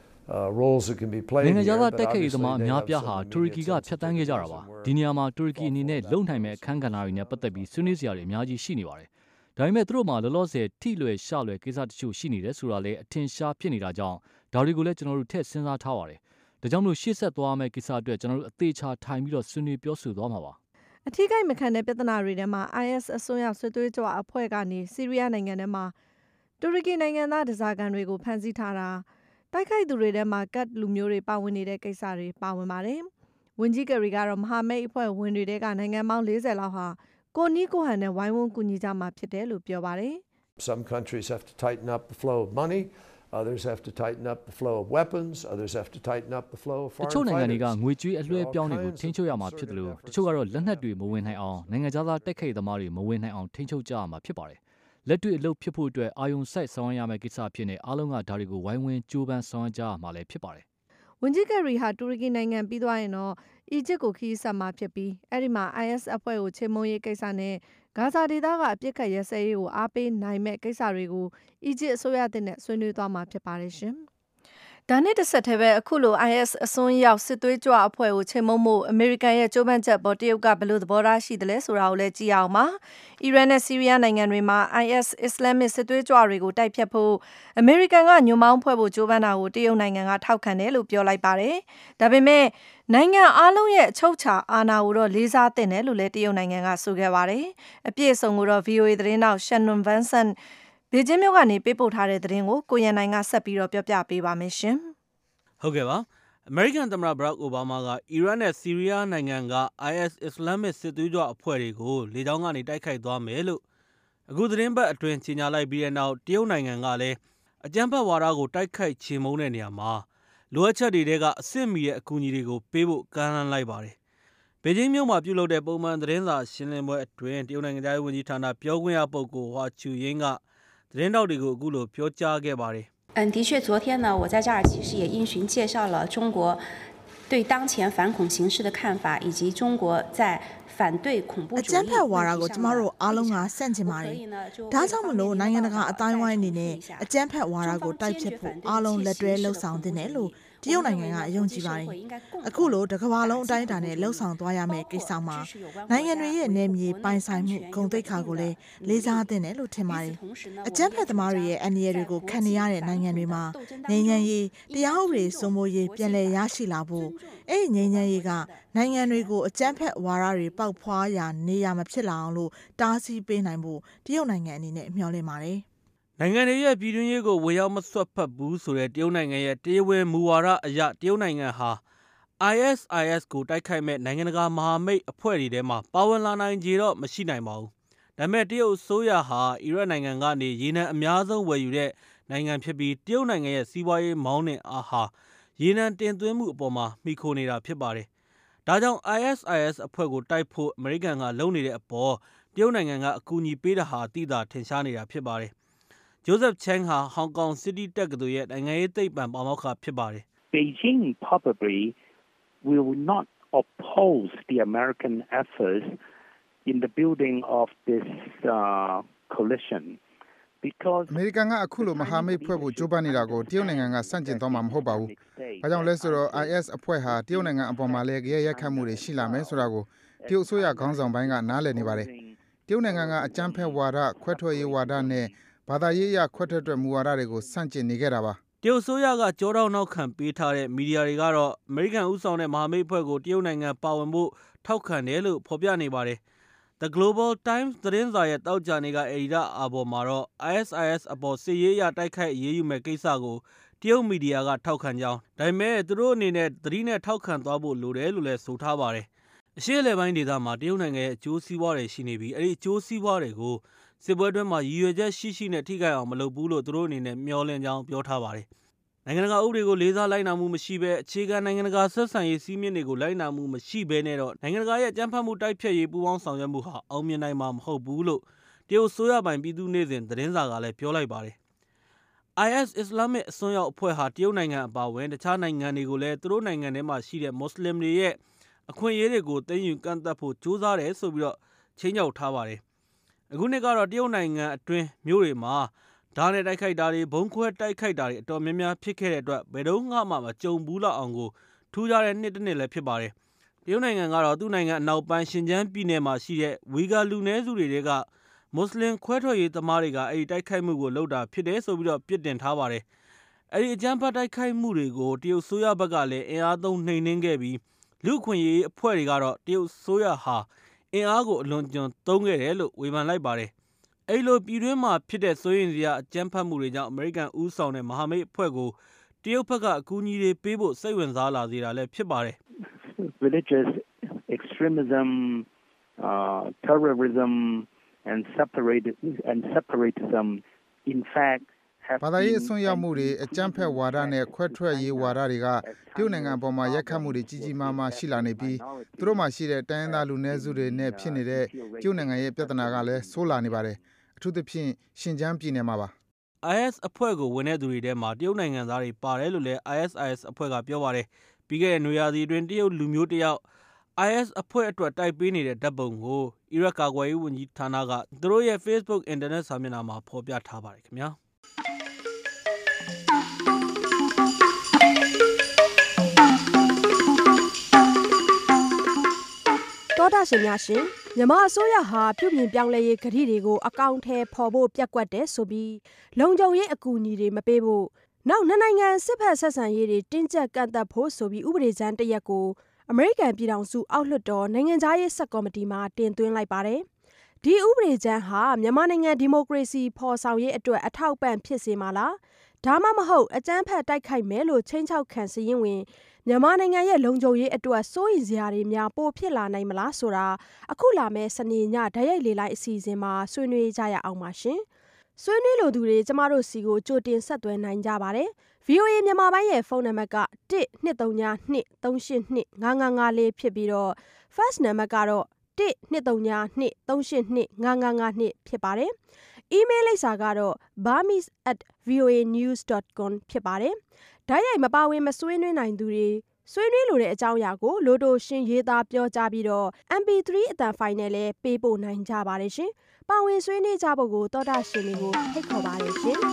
roles that can be played. နိုင်ငံခြားသားတိုက်ခိုက်ရေးသမားအများပြားဟာတူရကီကဖြတ်တန်းခဲ့ကြတာပါ။ဒီနေရာမှာတူရကီအနေနဲ့လုံနိုင်မဲ့အခန်းကဏ္ဍတွေနဲ့ပတ်သက်ပြီးဆွေးနွေးစရာတွေအများကြီးရှိနေပါတယ်။ဒါပေမဲ့သူတို့မှာလောလောဆယ်ထိလွယ်ရှလွယ်ကိစ္စတချို့ရှိနေတယ်ဆိုတာလည်းအထင်ရှားဖြစ်နေတာကြောင့်ဒါတွေကိုလည်းကျွန်တော်တို့ထည့်စဉ်းစားထားပါတယ်။ဒါကြောင့်မို့ရှေ့ဆက်သွားမယ့်ကိစ္စအတွက်ကျွန်တော်တို့အသေးချာထိုင်ပြီးတော့ဆွေးနွေးပြောဆိုသွားမှာပါ။အထီးကိမခံတဲ့ပြဿနာတွေထဲမှာ IS အစွန်းရောက်စစ်သွေးကြွအဖွဲ့ကနေဆီးရီးယားနိုင်ငံထဲမှာတူရကီနိုင်ငံသားဒဇာကန်တွေကိုဖမ်းဆီးထားတာတိုက်ခိုက်သူတွေထဲမှာကတ်လူမျိုးတွေပါဝင်နေတဲ့ကိစ္စတွေပါဝင်ပါတယ်။ဝန်ကြီးကယ်ရီကတော့မဟာမိတ်အဖွဲ့ဝင်တွေထဲကနိုင်ငံပေါင်း40လောက်ဟာကိုနီးကိုဟန်နဲ့ဝိုင်းဝန်းကူညီကြမှာဖြစ်တယ်လို့ပြောပါတယ်။ Some countries have to tighten up the flow of money, others have to tighten up the flow of weapons, others have to tighten up the flow of foreign fighters. တချို့နိုင်ငံတွေကငွေကြေးအလွှဲပြောင်းတွေကိုထိန်းချုပ်ရမှာဖြစ်တယ်လို့တချို့ကတော့လက်နက်တွေမဝင်နိုင်အောင်နိုင်ငံခြားသားတိုက်ခိုက်သမားတွေမဝင်နိုင်အောင်ထိန်းချုပ်ကြရမှာဖြစ်ပါတယ်။လက်တွေ့အလုပ်ဖြစ်ဖို့အတွက်အာယုံစိုက်ဆောင်ရမယ့်ကိစ္စဖြစ်နေအားလုံးကဒါတွေကိုဝိုင်းဝန်းကြိုးပမ်းဆောင်ကြရမှာလည်းဖြစ်ပါတယ်။ဝန်ကြီးကယ်ရီဟာတူရကီနိုင်ငံပြီးသွားရင်တော့အီဂျစ်ကိုခရီးဆက်မှာဖြစ်ပြီးအဲ့ဒီမှာ IS အဖွဲ့ကိုချေမှုန်းရေးကိစ္စနဲ့ဂါဇာဒေသကအပြစ်ခတ်ရဲစဲရေးကိုအားပေးနိုင်မဲ့ကိစ္စတွေကိုအီဂျစ်အစိုးရနဲ့ဆွေးနွေးသွားမှာဖြစ်ပါတယ်ရှင်။ဒါနဲ့တစ်ဆက်တည်းပဲအခုလို IS အစွန်းရောက်စစ်သွေးကြွအဖွဲ့ကိုချိန်မုံမှုအမေရိကန်ရဲ့ကြိုးပမ်းချက်ပေါ်တရုတ်ကဘယ်လိုသဘောထားရှိတယ်လဲဆိုတာကိုလည်းကြည့်အောင်ပါအီရန်နဲ့ဆီးရီးယားနိုင်ငံတွေမှာ IS အစ္စလာမစ်စစ်သွေးကြွတွေကိုတိုက်ဖြတ်ဖို့အမေရိကန်ကညွှန်မောင်းဖွဲ့ဖို့ကြိုးပမ်းတာကိုတရုတ်နိုင်ငံကထောက်ခံတယ်လို့ပြောလိုက်ပါတယ်ဒါပေမဲ့နိုင်ငံအားလုံးရဲ့အချုပ်အခြာအာဏာကိုတော့လေးစားသင့်တယ်လို့လည်းတရုတ်နိုင်ငံကဆိုခဲ့ပါတယ်အပြည့်အစုံကိုတော့ VOA သတင်းတောက် Shannon Vincent ဘေကျင်းမြို့ကနေပေးပို့ထားတဲ့သတင်းကိုကိုရန်နိုင်ကဆက်ပြီးတော့ပြောပြပေးပါမယ်ရှင်ဟုတ်ကဲ့ပါအမေရိကန်သမ္မတဘရက်အိုဘားမားကအီရန်နဲ့ဆီးရီးယားနိုင်ငံက IS အစ္စလာမစ်စစ်သွေးကြွအဖွဲ့တွေကိုလေကြောင်းကနေတိုက်ခိုက်သွားမယ်လို့အခုသတင်းပတ်အတွင်းကြေညာလိုက်ပြီးတဲ့နောက်တရုတ်နိုင်ငံကလည်းအကြမ်းဖက်ဝါဒကိုတိုက်ခိုက်ချေမှုန်းတဲ့နေရာမှာလိုအပ်ချက်တွေကအဆင့်မီတဲ့အကူအညီတွေကိုပေးဖို့ကမ်းလှမ်းလိုက်ပါတယ်ဘေကျင်းမြို့မှာပြုလုပ်တဲ့ပုံမှန်သတင်းစာရှင်းလင်းပွဲအတွင်းတရုတ်နိုင်ငံသားဝန်ကြီးဌာနပြောခွင့်ရပုဂ္ဂိုလ်ဟွာချူယင်းကသတင်းတောက်တွေကိုအခုလိုပြောကြားခဲ့ပါတယ်的确，昨天呢，我在这儿其实也因循介绍了中国对当前反恐形势的看法，以及中国在反对恐怖主义。 အကြမ်းဖက်ဝါဒကိုကျမတို့အားလုံးကဆန့်ကျင်ပါတယ်။ဒါကြောင့်မလို့နိုင်ငံတကာအတိုင်းဝိုင်းအနေနဲ့အကြမ်းဖက်ဝါဒကိုတိုက်ဖြတ်ဖို့အားလုံးလက်တွဲလှုပ်ဆောင်သင့်တယ်လို့တရုတ်နိုင်ငံကယုံကြည်ပါတယ်။အခုလိုတစ်ကမ္ဘာလုံးအတိုင်းအတာနဲ့လှုပ်ဆောင်သွားရမယ့်ကိစ္စမှာနိုင်ငံတွေရဲ့နယ်မြေပိုင်ဆိုင်မှုဂုဏ်သိက္ခာကိုလည်းလေးစားသင့်တယ်လို့ထင်ပါတယ်။အကြမ်းဖက်သမားတွေရဲ့အန္တရာယ်တွေကိုခံနေရတဲ့နိုင်ငံတွေမှာငြိမ်းချမ်းရေးတရားဥပဒေစိုးမိုးရေးပြန်လည်ရရှိလာဖို့အဲ့ဒီငြိမ်းချမ်းရေးကနိုင်ငံတွေကိုအကြမ်းဖက်ဝါဒတွေပေါက်ဖွားရာနေရာမဖြစ်လာအောင်လို့တားဆီးပေးနိုင်ဖို့တရုတ်နိုင်ငံအနေနဲ့မျှော်လင့်ပါတယ်နိုင်ငံတွေရဲ့ပြည်တွင်းရေးကိုဝေရောက်မဆွတ်ဖက်ဘူးဆိုတဲ့တရုတ်နိုင်ငံရဲ့တရားဝင်မူဝါဒအရတရုတ်နိုင်ငံဟာ ISIS ကိုတိုက်ခိုက်မဲ့နိုင်ငံတကာမဟာမိတ်အဖွဲ့တွေထဲမှာပါဝင်လာနိုင်ကြတော့မရှိနိုင်ပါဘူး။ဒါပေမဲ့တရုတ်အစိုးရဟာအီရတ်နိုင်ငံကနေရေနံအများဆုံးဝယ်ယူတဲ့နိုင်ငံဖြစ်ပြီးတရုတ်နိုင်ငံရဲ့စီးပွားရေးမောင်းနှင်အားဟာရေနံတင်သွင်းမှုအပေါ်မှာမှီခိုနေတာဖြစ်ပါတယ်။ဒါကြောင့် ISIS အဖွဲ့ကိုတိုက်ဖို့အမေရိကန်ကလုပ်နေတဲ့အပေါ်တရုတ်နိုင်ငံကအကူအညီပေးတာဟာသိသာထင်ရှားနေတာဖြစ်ပါတယ်။ Joseph Cheng ဟာ Hong Kong City တက္ကသိုလ်ရဲ့နိုင်ငံရေးသိပ္ပံပါမောက္ခဖြစ်ပါတယ်။ Beijing probably will not oppose the American efforts in the building of this coalition because အမေရိကန်ကအခုလိုမဟာမိတ်ဖွဲ့ဖို့ကြိုးပမ်းနေတာကိုတရုတ်နိုင်ငံကစန့်ကျင်သွားမှာမဟုတ်ပါဘူး။ဘာကြောင့်လဲဆိုတော့ IS အဖွဲ့ဟာတရုတ်နိုင်ငံအပေါ်မှာလည်းရိုက်ခတ်မှုတွေရှိလာမယ်ဆိုတာကိုတရုတ်အစိုးရခေါင်းဆောင်ပိုင်းကနားလည်နေပါတယ်။တရုတ်နိုင်ငံကအကြမ်းဖက်ဝါဒခွဲထွက်ရေးဝါဒနဲ့ဘာသာရေးအရခွဲထွက်တဲ့မူဝါဒတွေကိုစန့်ကျင်နေခဲ့တာပါတရုတ်ဆိုရကကြောတောက်နောက်ခံပေးထားတဲ့မီဒီယာတွေကတော့အမေရိကန်ဥဆောင်တဲ့မဟာမိတ်အဖွဲ့ကိုတရုတ်နိုင်ငံပါဝင်ဖို့ထောက်ခံတယ်လို့ဖော်ပြနေပါတယ်။ The Global Times သတင်းစာရဲ့တောက်ကြနေကအယ်ဒီတာအာဘော်မှာတော့ ISIS အပေါ်စစ်ရေးအရတိုက်ခိုက်ရေးယူမဲ့ကိစ္စကိုတရုတ်မီဒီယာကထောက်ခံကြောင်းဒါပေမဲ့သူတို့အနေနဲ့သတိနဲ့ထောက်ခံသွားဖို့လိုတယ်လို့လည်းဆိုထားပါတယ်။အရှေ့အလယ်ပိုင်းဒေသမှာတရုတ်နိုင်ငံရဲ့အကျိုးစီးပွားတွေရှိနေပြီးအဲ့ဒီအကျိုးစီးပွားတွေကိုစစ်ပွဲအတွင်းမှာရည်ရွယ်ချက်ရှိနဲ့ထိခိုက်အောင်မလုပ်ဘူးလို့သူတို့အနေနဲ့မျှော်လင့်ကြောင်းပြောထားပါတယ်။နိုင်ငံတကာဥပဒေကိုလေးစားလိုက်နာမှုမရှိဘဲအခြေခံနိုင်ငံတကာဆက်ဆံရေးစည်းမျဉ်းတွေကိုလိုက်နာမှုမရှိဘဲနဲ့တော့နိုင်ငံတကာရဲ့ကြမ်းဖက်မှုတိုက်ဖျက်ရေးပူးပေါင်းဆောင်ရွက်မှုဟာအောင်မြင်နိုင်မှာမဟုတ်ဘူးလို့တရုတ်ဆိုရပိုင်ပြည်သူ့နေ့စဉ်သတင်းစာကလည်းပြောလိုက်ပါတယ်။ IS အစ္စလာမစ်အစွန်းရောက်အဖွဲ့ဟာတရုတ်နိုင်ငံအပါအဝင်တခြားနိုင်ငံတွေကိုလည်းသူတို့နိုင်ငံထဲမှာရှိတဲ့မွတ်စလင်တွေရဲ့အခွင့်အရေးတွေကိုသိမ်းယူကန့်သတ်ဖို့ကြိုးစားတယ်ဆိုပြီးတော့ချိန်ချောက်ထားပါတယ်။အခုနှစ်ကတော့တရုတ်နိုင်ငံအတွင်းမြို့တွေမှာဓာတ်နဲ့တိုက်ခိုက်တာတွေဘုံခွဲတိုက်ခိုက်တာတွေအတော်များများဖြစ်ခဲ့တဲ့အတွက်ဘယ်တော့မှမကြုံဘူးလောက်အောင်ကိုထူးခြားတဲ့နှစ်တစ်နှစ်လည်းဖြစ်ပါတယ်။တရုတ်နိုင်ငံကတော့သူ့နိုင်ငံအနောက်ပိုင်းရှင်ကျန်းပြည်နယ်မှာရှိတဲ့ဝီဂါလူနည်းစုတွေကမွတ်စလင်ခွဲထွက်ရေးသမားတွေကအဲဒီတိုက်ခိုက်မှုကိုလုပ်တာဖြစ်တယ်ဆိုပြီးတော့ပြစ်တင်ထားပါတယ်။အဲဒီအကြမ်းဖက်တိုက်ခိုက်မှုတွေကိုတရုတ်ဆိုရဘက်ကလည်းအင်အားသုံးနှိမ်နင်းခဲ့ပြီးလူခွင့်ရေးအဖွဲ့တွေကတော့တရုတ်ဆိုရဟာအင်အားကိုအလွန်ကျွံသုံးခဲ့တယ်လို့ဝေဖန်လိုက်ပါတယ်။အဲဒီလိုပြည်တွင်းမှာဖြစ်တဲ့စိုးရိမ်စရာအကြမ်းဖက်မှုတွေကြောင့်အမေရိကန်ဦးဆောင်တဲ့မဟာမိတ်အဖွဲ့ကိုတရုတ်ဘက်ကအကူအညီတွေပေးဖို့စိတ်ဝင်စားလာစေတာလည်းဖြစ်ပါတယ်။ Religious extremism, terrorism and separatism in fact ဘာသာရေးအစွန်းရောက်မှုတွေအကြမ်းဖက်ဝါဒနဲ့ခွဲထွက်ရေးဝါဒတွေကတရုတ်နိုင်ငံအပေါ်မှာရိုက်ခတ်မှုတွေကြီးကြီးမားမားရှိလာနေပြီးသူတို့မှရှိတဲ့တိုင်းရင်းသားလူနည်းစုတွေနဲ့ဖြစ်နေတဲ့တရုတ်နိုင်ငံရဲ့ပြဿနာကလည်းဆိုးလာနေပါတယ်အထူးသဖြင့်ရှင်ကျန်းပြည်နယ်မှာပါ IS အဖွဲ့ကိုဝင်တဲ့သူတွေထဲမှာတရုတ်နိုင်ငံသားတွေပါတယ်လို့လည်း ISIS အဖွဲ့ကပြောပါတယ်ပြီးခဲ့တဲ့နွေရာသီအတွင်းတရုတ်လူမျိုးတယောက် IS အဖွဲ့အတွက်တိုက်ပေးနေတဲ့ဓာတ်ပုံကိုအီရတ်ကာကွယ်ရေးဝန်ကြီးဌာနကသူတို့ရဲ့ Facebook အင်တာနက်စာမျက်နှာမှာဖော်ပြထားပါတယ်ခင်ဗျာတောတာရှင်များရှင်မြန်မာအစိုးရဟာပြုပြင်ပြောင်းလဲရေးကတိတွေကိုအကောင့်ထဲပေါ်ဖို့ပြက်ကွက်တယ်ဆိုပြီးလုံခြုံရေးအကူအညီတွေမပေးဖို့နောက်နှစ်နိုင်ငံစစ်ဖက်ဆက်ဆံရေးတွေတင်းကျပ်ကန့်သတ်ဖို့ဆိုပြီးဥပဒေကြမ်းတစ်ရပ်ကိုအမေရိကန်ပြည်ထောင်စုအောက်လွှတ်တော်နိုင်ငံသားရေးဆက်ကော်မတီမှာတင်သွင်းလိုက်ပါတယ်။ဒီဥပဒေကြမ်းဟာမြန်မာနိုင်ငံဒီမိုကရေစီဖော်ဆောင်ရေးအတွက်အထောက်ပံ့ဖြစ်စေမှာလားဒါမှမဟုတ်အကြမ်းဖက်တိုက်ခိုက်မယ်လို့ချိန်ချောက်ခံစည်းရင်ဝင်မြန်မာနိုင်ငံရဲ့လုံခြုံရေးအတွက်စိုးရိမ်စရာတွေများပိုဖြစ်လာနိုင်မလားဆိုတာအခုလာမယ့်စနေညဓာတ်ရိုက်လေလိုက်အစီအစဉ်မှာဆွေးနွေးကြရအောင်ပါရှင်။ဆွေးနွေးလိုသူတွေကျမတို့စီကိုကြိုတင်ဆက်သွယ်နိုင်ကြပါတယ်။ VOA မြန်မာပိုင်းရဲ့ဖုန်းနံပါတ်က12323825554ဖြစ်ပြီးတော့ Fax နံပါတ်ကတော့12323825552ဖြစ်ပါတယ်။ email လိပ်စာကတော့ burmese@voanews.com ဖြစ်ပါတယ်။ဓာတ်ရိုက်မပါဝင်မဆွေးနွေးနိုင်သူတွေဆွေးနွေးလိုတဲ့အကြောင်းအရာကိုလိုတိုရှင်းရေးသားပြောကြားပြီးတော့ MP3 အသံဖိုင်နဲ့လည်းပေးပို့နိုင်ကြပါတယ်ရှင်။ပါဝင်ဆွေးနွေးကြဖို့ကိုသောတာရှင်တွေကိုဖိတ်ခေါ်ပါတယ်ရှင်။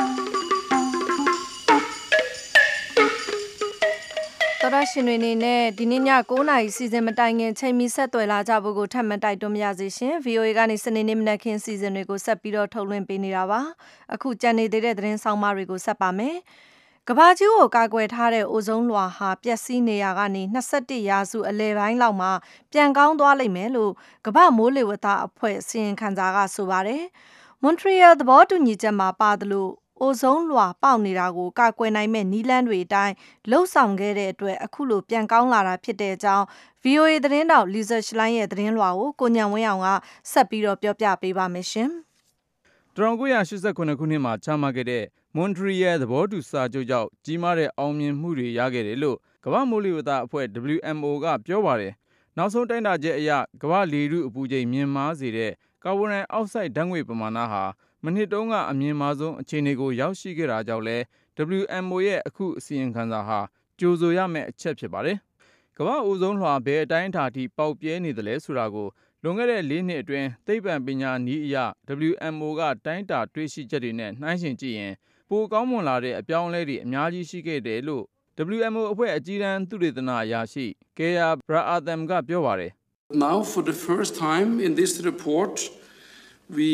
သောတာရှင်တွေနေနဲ့ဒီနေ့ည9:00နာရီစီစဉ်မတိုင်ခင်ချိန်မီဆက်သွယ်လာကြဖို့ကိုထပ်မံတိုက်တွန်းပါရစေရှင်။ VOA ကနေစနေနေ့မနက်ခင်းစီစဉ်တွေကိုဆက်ပြီးတော့ထုတ်လွှင့်ပေးနေတာပါ။အခုကြံနေသေးတဲ့သတင်းဆောင်မတွေကိုဆက်ပါမယ်။ကမ္ဘာကြီးကိုကာကွယ်ထားတဲ့အိုဇုံးလွှာဟာပျက်စီးနေရကနေ21ရာစုအလယ်ပိုင်းလောက်မှာပြန်ကောင်းသွားလိမ့်မယ်လို့ကမ္ဘာမိုးလေဝသအဖွဲ့စီရင်ခံစာကဆိုပါတယ်။မွန်ထရီယယ်သဘောတူညီချက်မှာပါတယ်လို့အိုဇုံးလွှာပေါက်နေတာကိုကာကွယ်နိုင်မဲ့နီးလန်းတွေအတိုင်းလှုပ်ဆောင်ခဲ့တဲ့အတွက်အခုလိုပြန်ကောင်းလာတာဖြစ်တဲ့အကြောင်း VOA သတင်းတောက် Lisa Schlein ရဲ့သတင်းလွှာကိုကိုညံဝင်းအောင်ကဆက်ပြီးတော့ပြောပြပေးပါမယ်ရှင်။1989ခုနှစ်မှာချမှတ်ခဲ့တဲ့မွန်ထရီယယ်သဘောတူစာချုပ်ကြောင့်ကြီးမားတဲ့အောင်မြင်မှုတွေရခဲ့တယ်လို့ကမ္ဘာမိုးလေဝသအဖွဲ့ WMO ကပြောပါတယ်။နောက်ဆုံးတိုင်းတာချက်အရကမ္ဘာလေထုအပူချိန်မြင့်မားစေတဲ့ကာဗွန်ဒိုင်အောက်ဆိုက်ဓာတ်ငွေ့ပမာဏဟာမနှစ်တုန်းကအမြင့်မားဆုံးအခြေအနေကိုရောက်ရှိခဲ့တာကြောင့်လဲ WMO ရဲ့အခုအစီရင်ခံစာဟာကြိုဆိုရမယ့်အချက်ဖြစ်ပါတယ်။ကမ္ဘာအိုဇုံးလွှာဘယ်အတိုင်းအတာထိပေါက်ပြဲနေသလဲဆိုတာကိုလွန်ခဲ့တဲ့4နှစ်အတွင်းသိပ္ပံပညာနည်းအရ WMO ကတိုင်းတာတွေ့ရှိချက်တွေနဲ့နှိုင်းယှဉ်ကြည့်ရင်ပိုကောင်းမွန်လာတဲ့အပြောင်းအလဲတွေအများကြီးရှိခဲ့တယ်လို့ WMO အဖွဲ့အကြီးတန်းသုတေသနအရာရှိ Gaya Brathatham ကပြောပါတယ်။ Now for the first time in this report we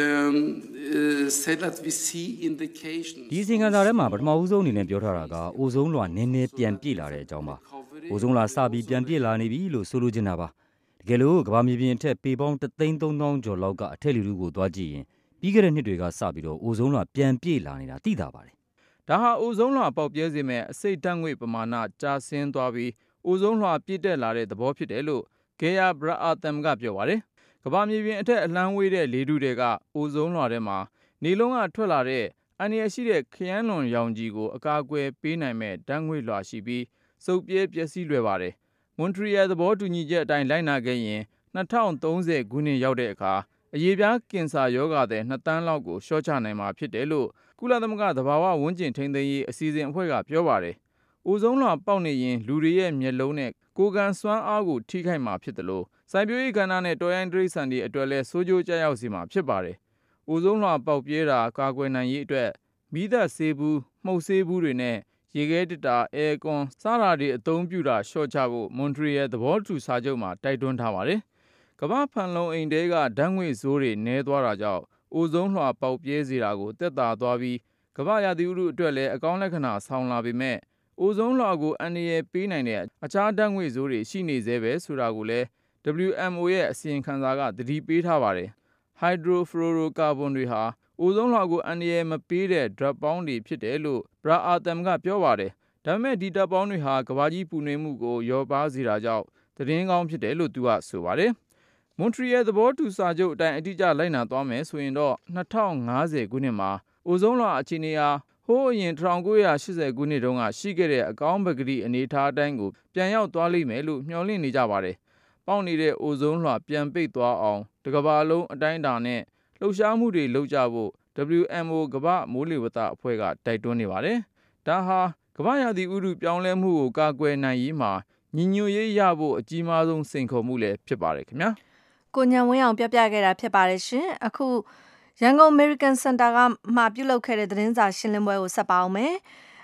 say that we see indication ဒီအစီအစဉ်ထဲမှာပထမဦးဆုံးအနေနဲ့ပြောထားတာကအိုဇုံးလွှာနည်းနည်းပြန်ပြည့်လာတဲ့အကြောင်းပါ။အိုဇုံးလွှာစပြီးပြန်ပြည့်လာနေပြီလို့ဆိုလိုချင်တာပါ။တကယ်လို့ကမ္ဘာမြေပြင်အထက်ပေပေါင်း330,000ကျော်လောက်ကအထက်လူထုကိုသွားကြည့်ရင်ပြီးခဲ့တဲ့နှစ်တွေကစပြီးတော့အိုဇုံးလွှာပြန်ပြည့်လာနေတာသိသာပါတယ်။ဒါဟာအိုဇုံးလွှာပေါက်ပြဲစေမဲ့အဆိပ်ဓာတ်ငွေ့ပမာဏကျဆင်းသွားပြီးအိုဇုံးလွှာပြည့်တက်လာတဲ့သဘောဖြစ်တယ်လို့ Gaya Brathatham ကပြောပါတယ်။ကမ္ဘာမြေပြင်အထက်အလှမ်းဝေးတဲ့လေထုတွေကအိုဇုံးလွှာထဲမှာနေလုံးကထွက်လာတဲ့အန္တရာယ်ရှိတဲ့ခရမ်းလွန်ရောင်ခြည်ကိုအကာအကွယ်ပေးနိုင်မဲ့ဓာတ်ငွေ့လွှာရှိပြီးစုပ်ပြဲပျက်စီးလွယ်ပါတယ်။မွန်ထရီယယ်သဘောတူညီချက်အတိုင်းလိုက်နာခဲ့ရင်2030ခုနှစ်ရောက်တဲ့အခါအရေးပြားကင်ဆာရောဂါသည်2သန်းလောက်ကိုလျှော့ချနိုင်မှာဖြစ်တယ်လို့ကုလသမဂ္ဂသဘာဝဝန်းကျင်ထိန်းသိမ်းရေးအစီအစဉ်အဖွဲ့ကပြောပါတယ်။အိုဇုံးလွှာပေါက်နေရင်လူတွေရဲ့မျက်လုံးနဲ့ကိုယ်ခံစွမ်းအားကိုထိခိုက်မှာဖြစ်တယ်လို့စိုက်ပျိုးရေးကဏ္ဍနဲ့တော်ရိုင်းတိရစ္ဆာန်တွေအတွက်လည်းဆိုးကျိုးကျရောက်စေမှာဖြစ်ပါတယ်။အိုဇုံးလွှာပေါက်ပြဲတာကာကွယ်နိုင်ရေးအတွက်မီးသတ်ဆေးဘူးမှုတ်ဆေးဘူးတွေနဲ့ရေခဲတစ်တာအဲကွန်စားတာတွေအသုံးပြုတာလျှော့ချဖို့မွန်ထရီယယ်သဘောတူစာချုပ်မှာတိုက်တွန်းထားပါတယ်။ကမ္ဘာဖန်လုံအိမ်တဲကဓာတ်ငွေ့ဆိုးတွေနည်းသွားတာကြောင့်အိုဇုံးလွှာပေါက်ပြဲစေတာကိုသက်သာသွားပြီးကမ္ဘာရာသီဥတုအတွက်လည်းအကောင်းလက္ခဏာဆောင်လာပေမဲ့အိုဇုံးလွှာကိုအန္တရာယ်ပေးနိုင်တဲ့အခြားဓာတ်ငွေ့ဆိုးတွေရှိနေသေးပဲဆိုတာကိုလည်း WMO ရဲ့အစီရင်ခံစာကသတိပေးထားပါတယ်။ Hydrofluorocarbon တွေဟာအိုဇုံးလွှာကိုအန္တရာယ်မပေးတဲ့ဓာတ်ပေါင်းတွေဖြစ်တယ်လို့ Brathatham ကပြောပါတယ်။ဒါပေမဲ့ဒီဓာတ်ပေါင်းတွေဟာကမ္ဘာကြီးပူနွေးမှုကိုလျော့ပါးစေတာကြောင့်သတင်းကောင်းဖြစ်တယ်လို့သူကဆိုပါတယ်။မွန်ထရီယယ်သဘောတူစာချုပ်အတိုင်းအတိအကျလိုက်နာသွားမယ်ဆိုရင်တော့2050ခုနှစ်မှာအိုဇုံးလွှာအခြေအနေဟာဟိုးအရင်1980ခုနှစ်တုန်းကရှိခဲ့တဲ့အကောင်းပကတိအနေအထားအတိုင်းကိုပြန်ရောက်သွားလိမ့်မယ်လို့မျှော်လင့်နေကြပါတယ်။ပေါက်နေတဲ့အိုဇုံးလွှာပြန်ပိတ်သွားအောင်တကမ္ဘာလုံးအတိုင်းအတာနဲ့လှုပ်ရှားမှုတွေလုပ်ကြဖို့ WMO ကမ္ဘာမိုးလေဝသအဖွဲ့ကတိုက်တွန်းနေပါတယ်။ဒါဟာကမ္ဘာရာသီဥတုပြောင်းလဲမှုကိုကာကွယ်နိုင်ရေးမှာညီညွတ်ရေးရဖို့အကြီးမားဆုံးစိန်ခေါ်မှုလည်းဖြစ်ပါတယ်ခင်ဗျာ။ကိုညံဝင်းအောင်ပြပြခဲ့တာဖြစ်ပါတယ်ရှင်။အခုရန်ကုန် American Center ကမှပြုလုပ်ခဲ့တဲ့သတင်းစာရှင်းလင်းပွဲကိုဆက်ပါအောင်မယ်။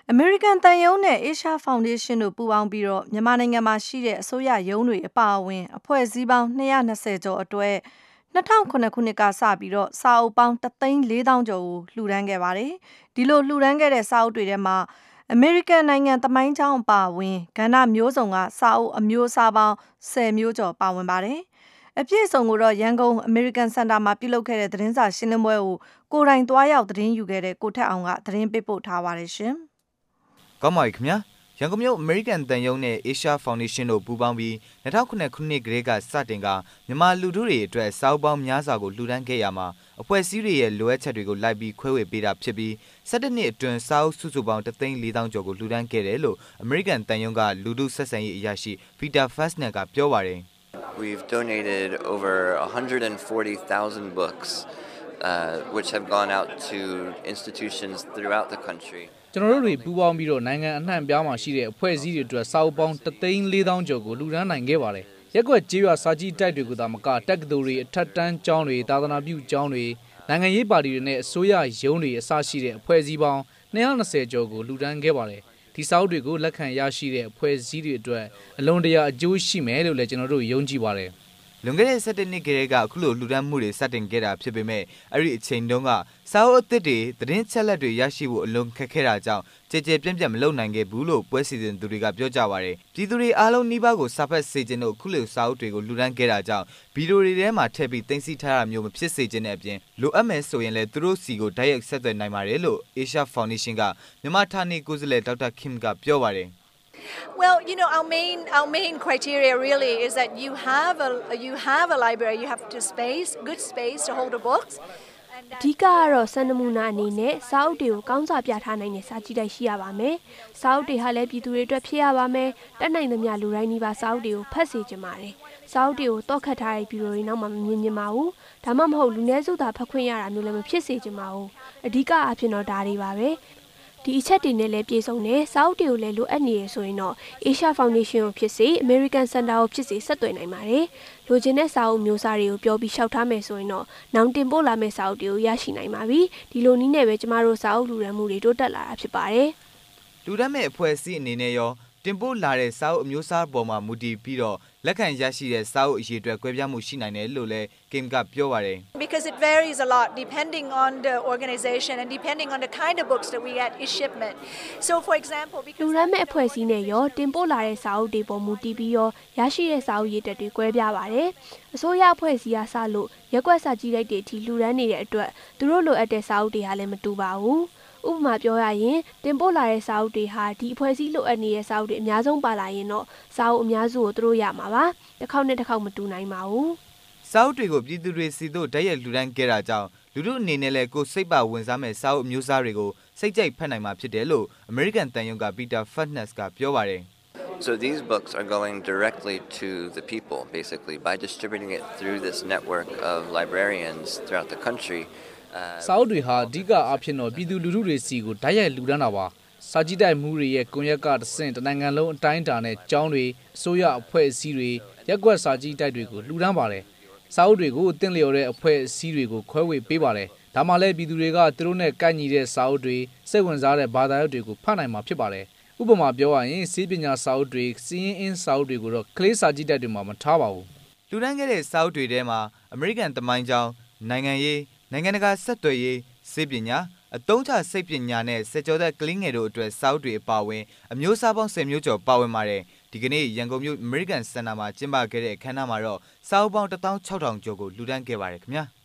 American တန်ယုံနဲ့ Asia Foundation တို့ပူးပေါင်းပြီးတော့မြန်မာနိုင်ငံမှာရှိတဲ့အစိုးရရုံးတွေအပါအဝင်အဖွဲ့အစည်းပေါင်း220ကျော်အတွက်2009ခုနှစ်ကစပြီးတော့စာအုပ်ပေါင်း1,400,000ကျော်ကိုလှူဒန်းခဲ့ပါတယ်။ဒီလိုလှူဒန်းခဲ့တဲ့စာအုပ်တွေထဲမှာ American နိုင်ငံသမိုင်းကြောင်းအပါအဝင်ကဏ္ဍမျိုးစုံကစာအုပ်အမျိုးအစားပေါင်း10မျိုးကျော်ပါဝင်ပါတယ်။အပြည့်အစုံကိုတော့ရန်ကုန် American Center မှာပြုလုပ်ခဲ့တဲ့သတင်းစာရှင်းလင်းပွဲကိုကိုယ်တိုင်သွားရောက်သတင်းယူခဲ့တဲ့ကိုထက်အောင်ကသတင်းပေးပို့ထားပါတယ်ရှင်။ကောင်းပါပြီခင်ဗျာရန်ကုန်မြို့ American တန်ယုံနဲ့ Asia Foundation တို့ပူးပေါင်းပြီး2009ခုနှစ်ကလေးကစတင်ကမြန်မာလူထုတွေအတွက်စာအုပ်ပေါင်းများစွာကိုလှူဒန်းခဲ့ရမှာအဖွဲ့အစည်းတွေရဲ့လိုအပ်ချက်တွေကိုလိုက်ပြီးခွဲဝေပေးတာဖြစ်ပြီး17နှစ်အတွင်းစာအုပ်စုစုပေါင်း1,400,000ကျော်ကိုလှူဒန်းခဲ့တယ်လို့ American တန်ယုံကလူထုဆက်ဆံရေးအရာရှိ Peter Fastner ကပြောပါတယ် We've donated over 140,000 books which have gone out to institutions throughout the country. ကျွန်တော်တို့တွေပူးပေါင်းပြီးတော့နိုင်ငံအနှံ့ပြားမှာရှိတဲ့အဖွဲ့အစည်းတွေအတွက်စာအုပ်ပေါင်း1,400,000ကျော်ကိုလှူဒန်းနိုင်ခဲ့ပါတယ်။ရက်ကွက်ကြေးရွာစာကြည့်တိုက်တွေကိုသာမကတက္ကသိုလ်တွေအထက်တန်းကျောင်းတွေသာသနာပြုကျောင်းတွေနိုင်ငံရေးပါတီတွေနဲ့အစိုးရရုံးတွေအစရှိတဲ့အဖွဲ့အစည်းပေါင်း220ကျော်ကိုလှူဒန်းခဲ့ပါတယ်။ဒီစာအုပ်တွေကိုလက်ခံရရှိတဲ့အဖွဲ့အစည်းတွေအတွက်အလွန်တရာအကျိုးရှိမယ်လို့လည်းကျွန်တော်တို့ယုံကြည်ပါတယ်။လွန်ခဲ့တဲ့17နှစ်ကလေးကအခုလိုလှူဒန်းမှုတွေစတင်ခဲ့တာဖြစ်ပေမဲ့အဲ့ဒီအချိန်တုန်းကစာအုပ်အသစ်တွေသတင်းချက်လက်တွေရရှိဖို့အလွန်ခက်ခဲတာကြောင့်ကြဲပြန့်မလုပ်နိုင်ခဲ့ဘူးလို့ပွဲစီစဉ်သူတွေကပြောကြပါတယ်ပြည်သူတွေအားလုံးနှီးပါးကိုစာဖတ်စေခြင်းတို့အခုလိုစာအုပ်တွေကိုလှူဒန်းခဲ့တာကြောင့်ဗီဒီယိုတွေထဲမှာထည့်ပြီးတင်စီထားတာမျိုးမဖြစ်စေခြင်းတဲ့အပြင်လိုအပ်မယ်ဆိုရင်လည်းသူတို့စီကိုတိုက်ရိုက်ဆက်သွယ်နိုင်ပါတယ်လို့ Asia Foundation ကမြန်မာဌာနေကိုယ်စားလှယ်ဒေါက်တာ Kim ကပြောပါတယ် Well, you know, our main criteria really is that you have a library, you have good space to hold the books. အဓိကကတော့စံနမူနာအနေနဲ့စာအုပ်တွေကိုကောင်းစွာပြထားနိုင်တဲ့စာကြည့်တိုက်ရှိရပါမယ်။စာအုပ်တွေဟာလည်းပြည်သူတွေအတွက်ဖြစ်ရပါမယ်။တက်နိုင်သမျှလူတိုင်းဒီပါစာအုပ်တွေကိုဖတ်စေချင်ပါတယ်။စာအုပ်တွေကိုတော့ခတ်ထားတဲ့ပြည်သူတွေနောက်မှမမြင်ချင်ပါဘူး။ဒါမှမဟုတ်လူနည်းစုသာဖတ်ခွင့်ရတာမျိုးလည်းမဖြစ်စေချင်ပါဘူး။အဓိကအဖြစ်တော့ဒါတွေပါပဲ။ဒီအချက်တွေနဲ့လည်းပြေဆုံးတယ်စာအုပ်တွေကိုလည်းလိုအပ်နေရဆိုရင်တော့ Asia Foundation ကိုဖြစ်စေ American Center ကိုဖြစ်စေဆက်သွယ်နိုင်ပါတယ်လိုချင်တဲ့စာအုပ်မျိုးစားတွေကိုပြောပြီးရှောက်ထားမယ်ဆိုရင်တော့နောင်တင်ပို့လာမယ့်စာအုပ်တွေကိုရရှိနိုင်ပါပြီဒီလိုနည်းနဲ့ပဲကျမတို့စာအုပ်လူရန်မှုတွေတိုးတက်လာတာဖြစ်ပါတယ်လူရန်မဲ့အဖွဲ့အစည်းအနေနဲ့ရောတင်ပို့လာတဲ့စာအုပ်အမျိုးအစားပေါ်မှာမူတည်ပြီးတော့လက်ခံရရှိတဲ့စာအုပ်အရေးအတွက်ကွဲပြားမှုရှိနိုင်တယ်လို့လည်း Kim ကပြောပါတယ် Because it varies a lot depending on the organization and depending on the kind of books that we get each shipment. So for example, လူရန်မဲ့အဖွဲ့အစည်းနဲ့ရောတင်ပို့လာတဲ့စာအုပ်တွေပေါ်မူတည်ပြီးရောရရှိတဲ့စာအုပ်ရေးတက်တွေကွဲပြားပါတယ်အစိုးရအဖွဲ့အစည်းကစလို့ရက်ကွက်စာကြည့်လိုက်တဲ့အထိလူရန်နေတဲ့အတွက်သူတို့လိုအပ်တဲ့စာအုပ်တွေဟာလည်းမတူပါဘူးဥပမာပြောရရင်တင်ပို့လာတဲ့စာအုပ်တွေဟာဒီအဖွဲ့အစည်းလိုအပ်နေတဲ့စာအုပ်တွေအများဆုံးပါလာရင်တော့စာအုပ်အများစုကိုသူတို့ရမှာပါတစ်ခေါက်နဲ့တစ်ခေါက်မတူနိုင်ပါဘူးစာအုပ်တွေကိုပြည်သူတွေစီတို့တိုက်ရိုက်လူဒန်းခဲ့တာကြောင့်လူတို့အနေနဲ့လည်းကိုစိတ်ပါဝင်စားမဲ့စာအုပ်မျိုးစားတွေကိုစိတ်ကြိုက်ဖတ်နိုင်မှာဖြစ်တယ်လို့ American တန်ယုံက Peter Fastner ကပြောပါတယ် So these books are going directly to the people basically by distributing it through this network of librarians throughout the country စာအုပ်တွေဟာအဓိကအဖြစ်တော့ပြည်သူလူထုတွေစီကိုဓာတ်ရိုက်လူဒန်းတာပါစာကြည့်တိုက်မှုတွေရဲ့ကွန်ရက်ကတဆင့်တနိုင်ငံလုံးအတိုင်းအတာနဲ့ကျောင်းတွေအစိုးရအဖွဲ့အစည်းတွေရက်ကွက်စာကြည့်တိုက်တွေကိုလူဒန်းပါတယ်စာအုပ်တွေကိုအသင့်လျော်တဲ့အဖွဲ့အစည်းတွေကိုခွဲဝေပေးပါတယ်ဒါမှလည်းပြည်သူတွေကသူတို့နဲ့ကိုက်ညီတဲ့စာအုပ်တွေစိတ်ဝင်စားတဲ့ဘာသာရပ်တွေကိုဖတ်နိုင်မှာဖြစ်ပါတယ်ဥပမာပြောရရင်စီးပညာစာအုပ်တွေစီးရင်အင်းစာအုပ်တွေကိုတော့ကလေးစာကြည့်တိုက်တွေမှာမထားပါဘူးလူဒန်းခဲ့တဲ့စာအုပ်တွေထဲမှာ American သမိုင်းကြောင်းနိုင်ငံရေးနိုင်ငံတကာဆက်သွယ်ရေးစေပညာအသုံးချစိတ်ပညာနဲ့စကြောတဲ့ကလင်းငယ်တို့အတွက်စာအုပ်တွေအပါအဝင်အမျိုးအစားပေါင်း10မျိုးကျော်ပါဝင်ပါတယ်ဒီကနေ့ရန်ကုန်မြို့ American Center မှာကျင်းပခဲ့တဲ့အခမ်းအနားမှာတော့စာအုပ်ပေါင်း16000ကျော်ကိုလူဒန်းခဲ့ပါတယ်ခင်ဗျာ